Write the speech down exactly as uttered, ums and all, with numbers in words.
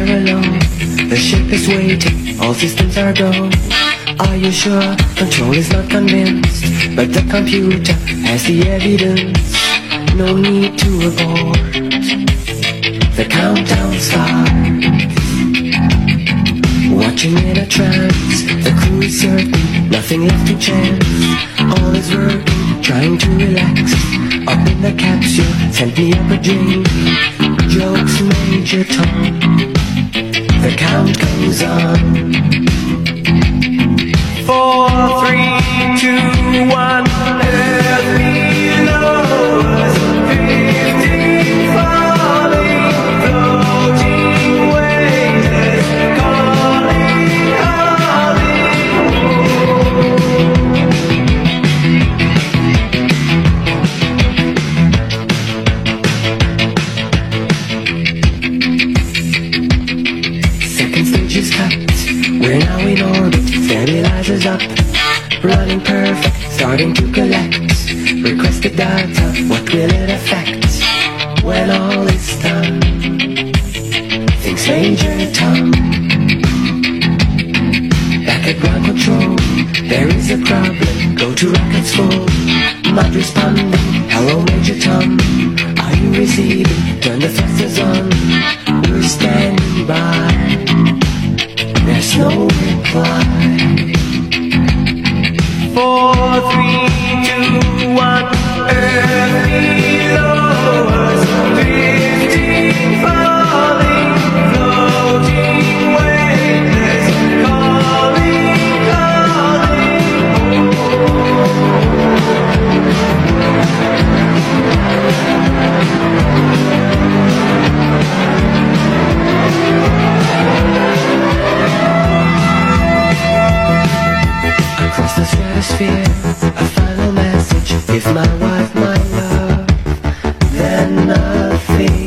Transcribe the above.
here alone. The ship is waiting, all systems are go. Are you sure? Control is not convinced, but the computer has the evidence. No need to abort. The countdown starts. Watching in a trance, the crew is certain, nothing left to chance. All is working, trying to relax. Up in the capsule, sent me up a drink. Jokes, Major Tom. The count goes on. Four, three, two, one. Earth below us, drifting, falling, floating, weightless, calling, calling. Second stage is cut. We're now in orbit. Stabilizers up, running perfect, starting to collect requested data. What will it affect when all is done? Thinks Major Tom. Back at ground control, there is a problem. Go to rocket school. Not responding. Hello, Major Tom. Are you receiving? Turn the thrusters on. We're standing by. There's no reply. Four, three, two, one. Earth below us, drifting, falling, floating, weightless, calling, calling. Across the stratosphere, a final message. If my wife, my love, then nothing.